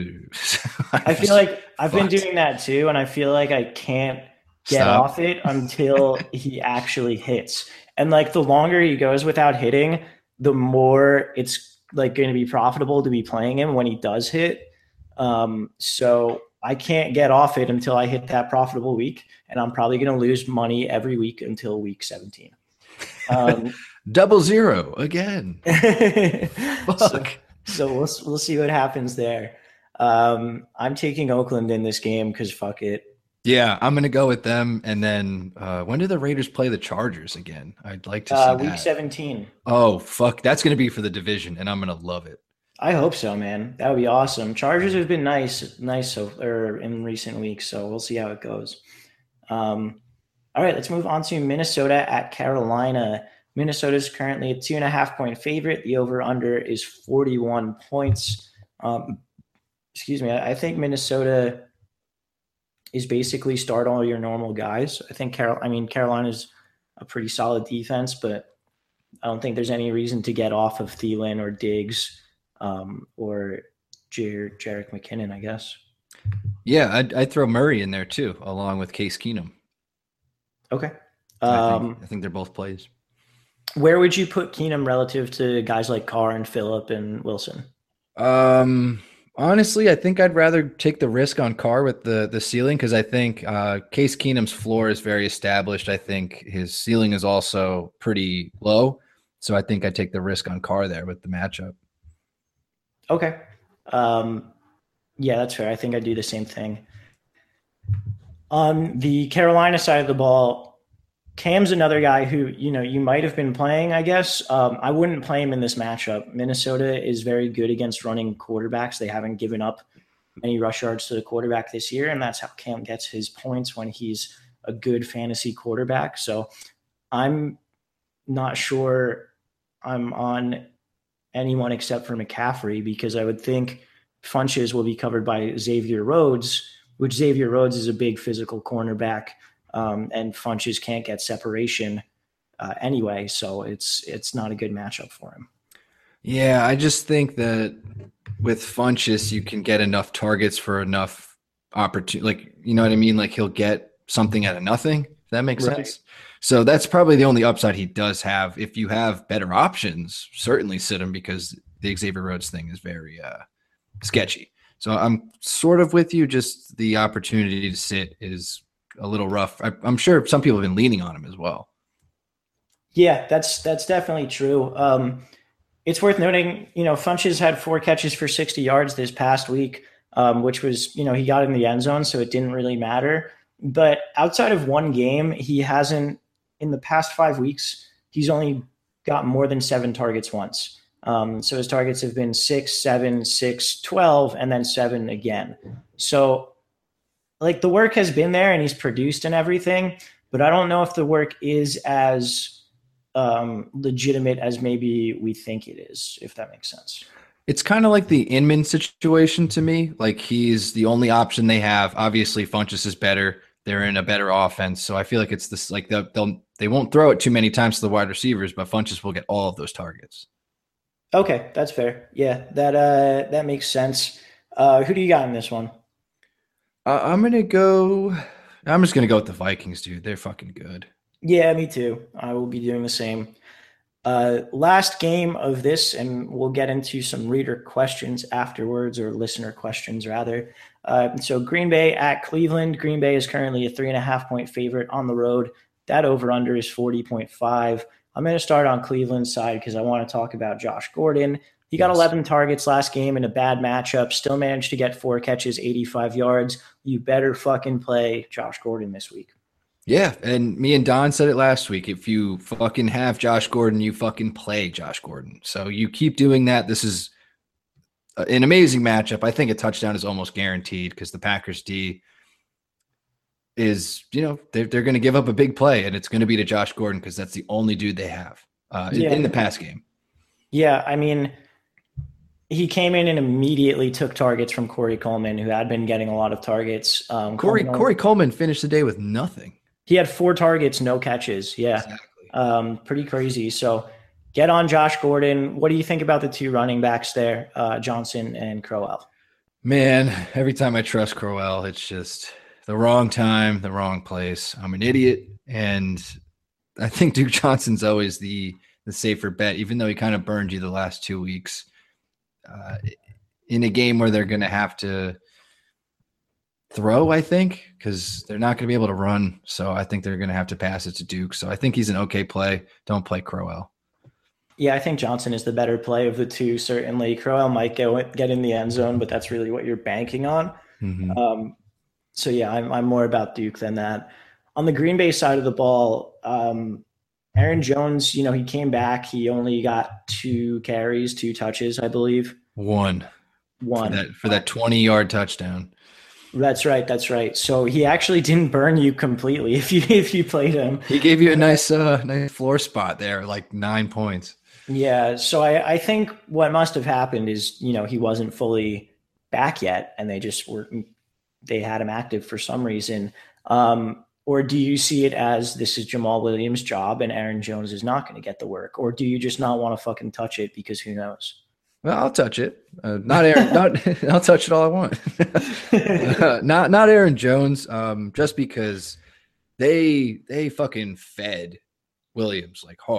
I feel like I've fucked. been doing that too, and I feel like I can't get Stop. off it until he actually hits. And like the longer he goes without hitting, the more it's like going to be profitable to be playing him when he does hit. Um, so I can't get off it until I hit that profitable week, and I'm probably going to lose money every week until week seventeen. Um, Double zero again. Fuck. So, so we'll we'll see what happens there. Um, I'm taking Oakland in this game because fuck it. Yeah, I'm going to go with them. And then uh, when do the Raiders play the Chargers again? I'd like to see uh, that. Week seventeen. Oh, fuck. That's going to be for the division, and I'm going to love it. I hope so, man. That would be awesome. Chargers have been nice, nice so or in recent weeks, so we'll see how it goes. Um, all right, let's move on to Minnesota at Carolina. Minnesota is currently a two and a half point favorite. The over under is forty-one points. Um, excuse me. I, I think Minnesota is basically start all your normal guys. I think Carol. I mean, Carolina's a pretty solid defense, but I don't think there's any reason to get off of Thielen or Diggs. Um, or Jer- Jerick McKinnon, I guess. Yeah, I'd, I'd throw Murray in there too, along with Case Keenum. Okay. Um, I, think, um, I think they're both plays. Where would you put Keenum relative to guys like Carr and Phillip and Wilson? Um, honestly, I think I'd rather take the risk on Carr with the the ceiling because I think uh, Case Keenum's floor is very established. I think his ceiling is also pretty low, so I think I'd take the risk on Carr there with the matchup. Okay, um, yeah, that's fair. I think I'd do the same thing. On the Carolina side of the ball, Cam's another guy who, you know, you might have been playing, I guess. Um, I wouldn't play him in this matchup. Minnesota is very good against running quarterbacks. They haven't given up many rush yards to the quarterback this year, and that's how Cam gets his points when he's a good fantasy quarterback. So I'm not sure I'm on anyone except for McCaffrey because I would think Funches will be covered by Xavier Rhodes, which Xavier Rhodes is a big physical cornerback. Um, and Funches can't get separation uh, anyway, so it's it's not a good matchup for him. Yeah, I just think that with Funches, you can get enough targets for enough opportunity. Like, you know what I mean? Like he'll get something out of nothing, if that makes right. sense. So that's probably the only upside he does have. If you have better options, certainly sit him because the Xavier Rhodes thing is very uh, sketchy. So I'm sort of with you. Just the opportunity to sit is a little rough. I, I'm sure some people have been leaning on him as well. Yeah, that's that's definitely true. Um, it's worth noting, you know, Funches had four catches for sixty yards this past week, um, which was, you know, he got in the end zone, so it didn't really matter. But outside of one game, he hasn't, in the past five weeks, he's only got more than seven targets once. Um, so his targets have been six, seven, six, twelve, and then seven again. So like the work has been there and he's produced and everything, but I don't know if the work is as um, legitimate as maybe we think it is, if that makes sense. It's kind of like the Inman situation to me. Like he's the only option they have. Obviously Funches is better. They're in a better offense. So I feel like it's this, like they'll, they'll, they won't throw it too many times to the wide receivers, but Funches will get all of those targets. Okay. That's fair. Yeah. That, uh, that makes sense. Uh, who do you got in this one? Uh, I'm going to go – I'm just going to go with the Vikings, dude. They're fucking good. Yeah, me too. I will be doing the same. Uh, last game of this, and we'll get into some reader questions afterwards, or listener questions, rather. Uh, so Green Bay at Cleveland. Green Bay is currently a three and a half point favorite on the road. That over-under is forty point five. I'm going to start on Cleveland's side because I want to talk about Josh Gordon. He got yes. eleven targets last game in a bad matchup, still managed to get four catches, eighty-five yards. You better fucking play Josh Gordon this week. Yeah, and me and Don said it last week. If you fucking have Josh Gordon, you fucking play Josh Gordon. So you keep doing that. This is an amazing matchup. I think a touchdown is almost guaranteed because the Packers D is, you know, they're, they're going to give up a big play, and it's going to be to Josh Gordon because that's the only dude they have uh, yeah. in the pass game. Yeah, I mean – he came in and immediately took targets from Corey Coleman, who had been getting a lot of targets. Um, Corey Coleman, Corey Coleman finished the day with nothing. He had four targets, no catches. Yeah, exactly. um, pretty crazy. So get on Josh Gordon. What do you think about the two running backs there, uh, Johnson and Crowell? Man, every time I trust Crowell, it's just the wrong time, the wrong place. I'm an idiot, and I think Duke Johnson's always the the safer bet, even though he kind of burned you the last two weeks. Uh, in a game where they're going to have to throw, I think, because they're not going to be able to run. So I think they're going to have to pass it to Duke. So I think he's an okay play. Don't play Crowell. Yeah, I think Johnson is the better play of the two, certainly. Crowell might get, get in the end zone, but that's really what you're banking on. Mm-hmm. Um, so, yeah, I'm, I'm more about Duke than that. On the Green Bay side of the ball, um, Aaron Jones, you know, he came back. He only got two carries, two touches, I believe. One. One. For that, for that twenty-yard touchdown. That's right. That's right. So he actually didn't burn you completely if you if you played him. He gave you a nice uh, nice floor spot there, like nine points. Yeah. So I, I think what must have happened is, you know, he wasn't fully back yet, and they just were they had him active for some reason. Um, Or do you see it as this is Jamal Williams' job and Aaron Jones is not going to get the work? Or do you just not want to fucking touch it because who knows? Well, I'll touch it. Uh, not Aaron. not I'll touch it all I want. uh, not not Aaron Jones. Um, just because they they fucking fed Williams like hard,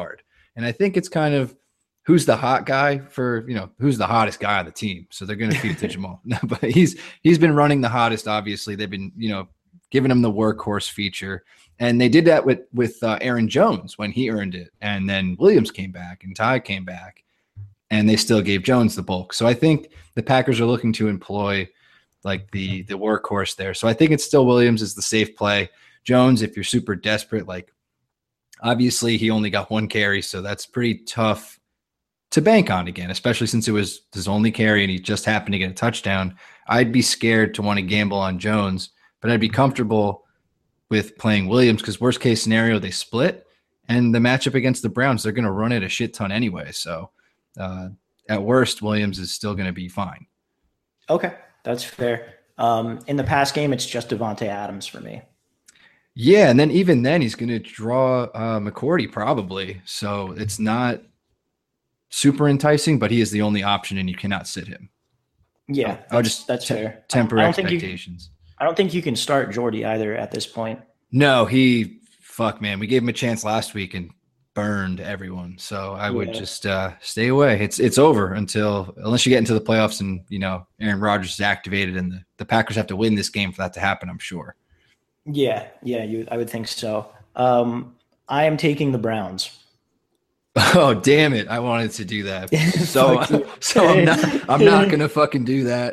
And I think it's kind of who's the hot guy for, you know, who's the hottest guy on the team. So they're going to feed it to Jamal. No, but he's he's been running the hottest, obviously. They've been, you know, giving him the workhorse feature. And they did that with, with uh, Aaron Jones when he earned it. And then Williams came back and Ty came back. And they still gave Jones the bulk. So I think the Packers are looking to employ like the the workhorse there. So I think it's still Williams is the safe play. Jones, if you're super desperate, like obviously he only got one carry, so that's pretty tough to bank on again, especially since it was his only carry and he just happened to get a touchdown. I'd be scared to want to gamble on Jones, but I'd be comfortable with playing Williams because worst case scenario, they split. And the matchup against the Browns, they're going to run it a shit ton anyway. So Uh, at worst, Williams is still going to be fine. Okay, that's fair. Um, in the past game, it's just Devontae Adams for me. Yeah, and then even then, he's going to draw uh, McCourty probably. So it's not super enticing, but he is the only option, and you cannot sit him. Yeah, I'll just that's te- fair. temper I don't expectations. Think you, I don't think you can start Jordy either at this point. No, he fuck man. We gave him a chance last week and burned everyone. So I would Yeah. just uh, stay away. It's it's over until unless you get into the playoffs and you know Aaron Rodgers is activated and the, the Packers have to win this game for that to happen. I'm sure. Yeah, yeah, you. I would think so. Um, I am taking the Browns. Oh damn it! I wanted to do that. So so I'm not I'm not gonna fucking do that.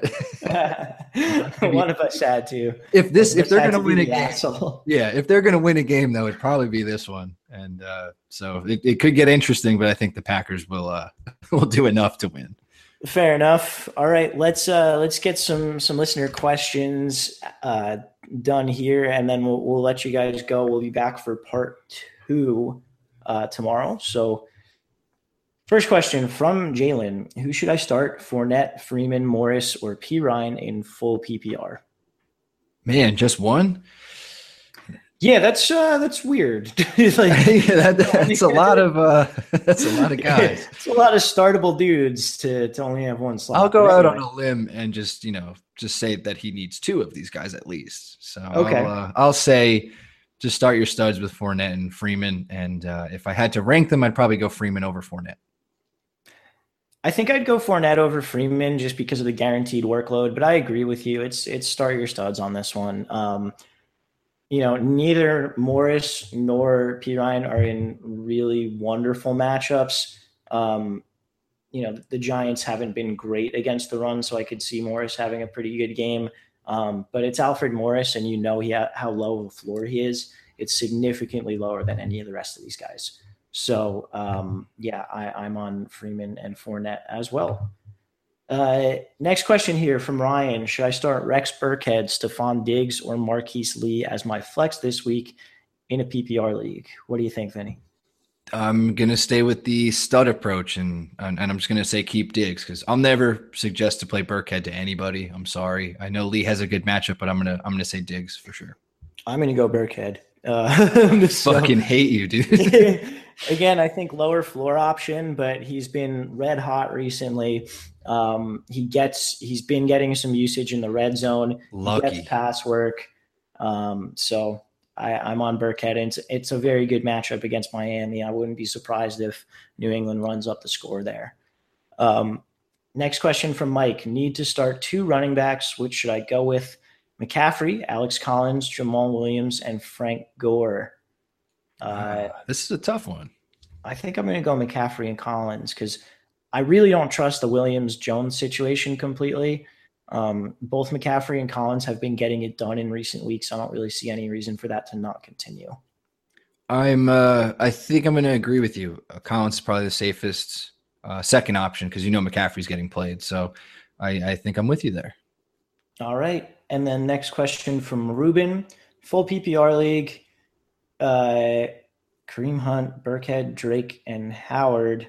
One of us had to. If this if they're had gonna to be win a the game, asshole. yeah, if they're gonna win a game though, it'd probably be this one. And uh, so it, it could get interesting, but I think the Packers will uh, will do enough to win. Fair enough. All right, let's uh, let's get some some listener questions uh, done here, and then we'll we'll let you guys go. We'll be back for part two uh, tomorrow. So, first question from Jalen: who should I start? Fournette, Freeman, Morris, or P. Ryan in full P P R? Man, just one. Yeah, that's uh, that's weird. Like, yeah, that, that's a lot of uh, that's a lot of guys. It's a lot of startable dudes to, to only have one slot. I'll go out on Anyway. a limb and just you know just say that he needs two of these guys at least. So Okay. I'll, uh, I'll say just start your studs with Fournette and Freeman, and uh, if I had to rank them, I'd probably go Freeman over Fournette. I think I'd go Fournette over Freeman just because of the guaranteed workload, but I agree with you. It's it's start your studs on this one. Um, you know, neither Morris nor P. Ryan are in really wonderful matchups. Um, you know, the Giants haven't been great against the run, so I could see Morris having a pretty good game. Um, but it's Alfred Morris, and you know he ha- how low of a floor he is. It's significantly lower than any of the rest of these guys. So, um, yeah, I, I'm on Freeman and Fournette as well. Uh, next question here from Ryan. Should I start Rex Burkhead, Stephon Diggs, or Marquise Lee as my flex this week in a P P R league? What do you think, Vinny? I'm gonna stay with the stud approach, and and, and I'm just gonna say keep Diggs because I'll never suggest to play Burkhead to anybody. I'm sorry. I know Lee has a good matchup, but I'm gonna I'm gonna say Diggs for sure. I'm going to go Burkhead. Uh, so- Fucking hate you, dude. Again, I think lower floor option, but he's been red hot recently. Um, he gets he's been getting some usage in the red zone. Lucky. He gets pass work. Um, so I, I'm on Burkhead. And it's, it's a very good matchup against Miami. I wouldn't be surprised if New England runs up the score there. Um, next question from Mike. Need to start two running backs. Which should I go with? McCaffrey, Alex Collins, Jamal Williams, and Frank Gore. Uh, this is a tough one. I think I'm going to go McCaffrey and Collins because I really don't trust the Williams-Jones situation completely. Um, both McCaffrey and Collins have been getting it done in recent weeks. I don't really see any reason for that to not continue. I'm. Uh, I think I'm going to agree with you. Uh, Collins is probably the safest uh, second option because you know McCaffrey's getting played. So I, I think I'm with you there. All right. And then next question from Ruben. Full P P R league. Uh, Kareem Hunt, Burkhead, Drake, and Howard.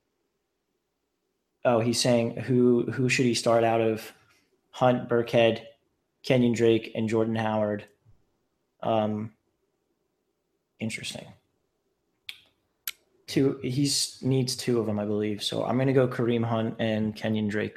Oh, he's saying who who should he start out of? Hunt, Burkhead, Kenyon Drake, and Jordan Howard. Um, interesting. Two. He needs two of them, I believe. So I'm going to go Kareem Hunt and Kenyon Drake.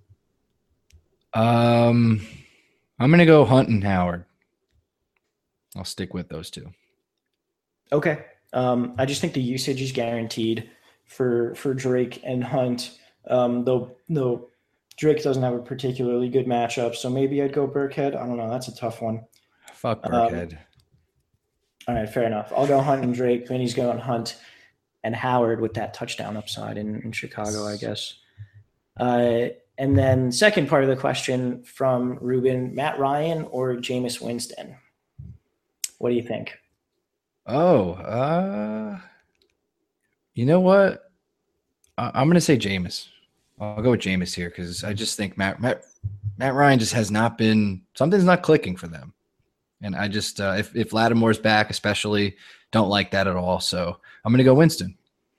Um, I'm going to go Hunt and Howard. I'll stick with those two. Okay. Um, I just think the usage is guaranteed for for Drake and Hunt. Um, though though Drake doesn't have a particularly good matchup, so maybe I'd go Burkhead. I don't know. That's a tough one. Fuck Burkhead. Um, all right, fair enough. I'll go Hunt and Drake. Vinny's going Hunt and Howard with that touchdown upside in, in Chicago, I guess. Uh, and then second part of the question from Ruben, Matt Ryan or Jameis Winston? What do you think? Oh, uh, you know what? I- I'm going to say Jameis. I'll go with Jameis here because I just think Matt, Matt Matt Ryan just has not been – something's not clicking for them. And I just uh, – if, if Lattimore's back especially, don't like that at all. So I'm going to go Winston.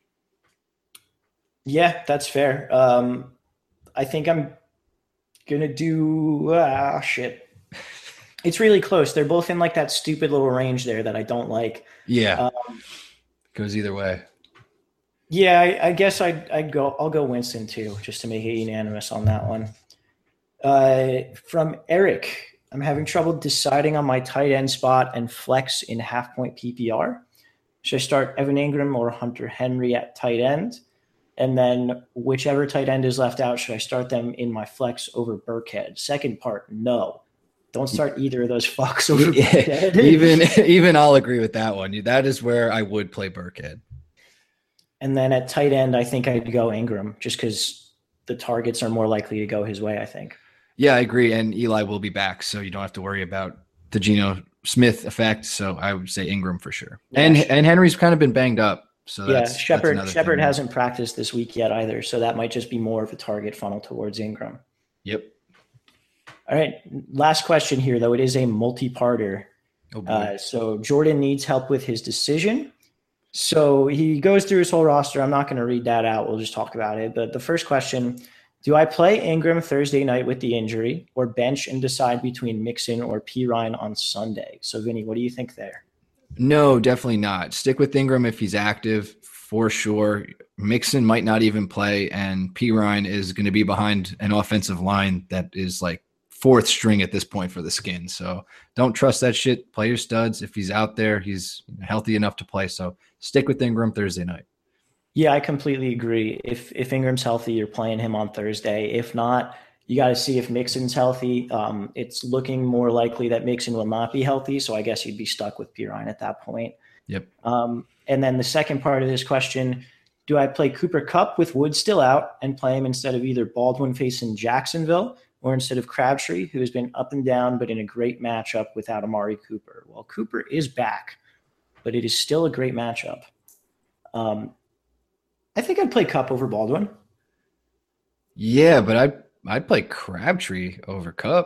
Yeah, that's fair. Um, I think I'm going to do ah, – shit. It's really close. They're both in like that stupid little range there that I don't like. Yeah. Um, Goes either way. Yeah, I, I guess I'd, I'd go. I'll go Winston too, just to make it unanimous on that one. Uh, from Eric, I'm having trouble deciding on my tight end spot and flex in half point P P R. Should I start Evan Ingram or Hunter Henry at tight end? And then whichever tight end is left out, should I start them in my flex over Burkhead? Second part, no. Don't start either of those fucks over Burkhead. even even I'll agree with that one. That is where I would play Burkhead. And then at tight end, I think I'd go Ingram just because the targets are more likely to go his way, I think. Yeah, I agree. And Eli will be back, so you don't have to worry about the Geno Smith effect. So I would say Ingram for sure. Yeah, and and Henry's kind of been banged up. So yeah, that's, Shepard that's Shepard thing. hasn't practiced this week yet either, so that might just be more of a target funnel towards Ingram. Yep. All right, last question here, though. It is a multi-parter. Oh boy. Uh, so Jordan needs help with his decision. So he goes through his whole roster. I'm not going to read that out. We'll just talk about it. But the first question, do I play Ingram Thursday night with the injury or bench and decide between Mixon or Pirine on Sunday? So, Vinny, what do you think there? No, definitely not. Stick with Ingram if he's active for sure. Mixon might not even play, and Pirine is going to be behind an offensive line that is like fourth string at this point for the Skin. So don't trust that shit. Play your studs. If he's out there, he's healthy enough to play. So stick with Ingram Thursday night. Yeah, I completely agree. If if Ingram's healthy, you're playing him on Thursday. If not, you got to see if Mixon's healthy. Um, it's looking more likely that Mixon will not be healthy. So I guess you'd be stuck with Pirine at that point. Yep. Um, and then the second part of this question, do I play Cooper Kupp with Woods still out and play him instead of either Baldwin facing Jacksonville or instead of Crabtree, who has been up and down, but in a great matchup without Amari Cooper? Well, Cooper is back, but it is still a great matchup. Um, I think I'd play Kupp over Baldwin. Yeah, but I'd, I'd play Crabtree over Kupp.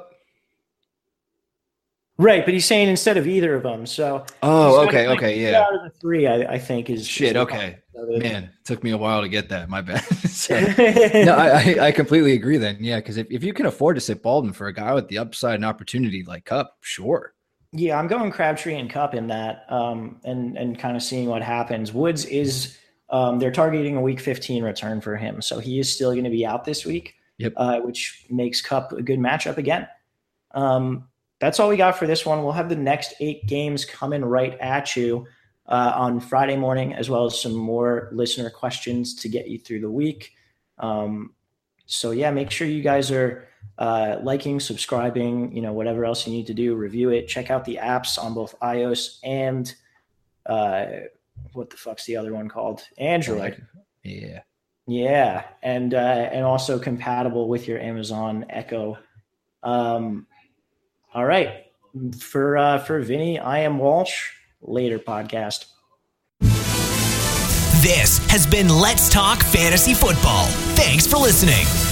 Right, but he's saying instead of either of them. So oh, okay, okay, yeah. Out of the three, I, I think is shit. Is okay, man, it took me a while to get that. My bad. So, no, I, I completely agree. Then, yeah, because if, if you can afford to sit Baldwin for a guy with the upside and opportunity like Kupp, sure. Yeah, I'm going Crabtree and Kupp in that, um, and and kind of seeing what happens. Woods is um, they're targeting a week fifteen return for him, so he is still going to be out this week. Yep, uh, which makes Kupp a good matchup again. Um, That's all we got for this one. We'll have the next eight games coming right at you uh, on Friday morning, as well as some more listener questions to get you through the week. Um, so yeah, make sure you guys are uh, liking, subscribing, you know, whatever else you need to do, review it. Check out the apps on both iOS and uh, what the fuck's the other one called? Android. Yeah. Yeah. And, uh, and also compatible with your Amazon Echo. Um, All right. For uh, for Vinny, I am Walsh. Later, podcast. This has been Let's Talk Fantasy Football. Thanks for listening.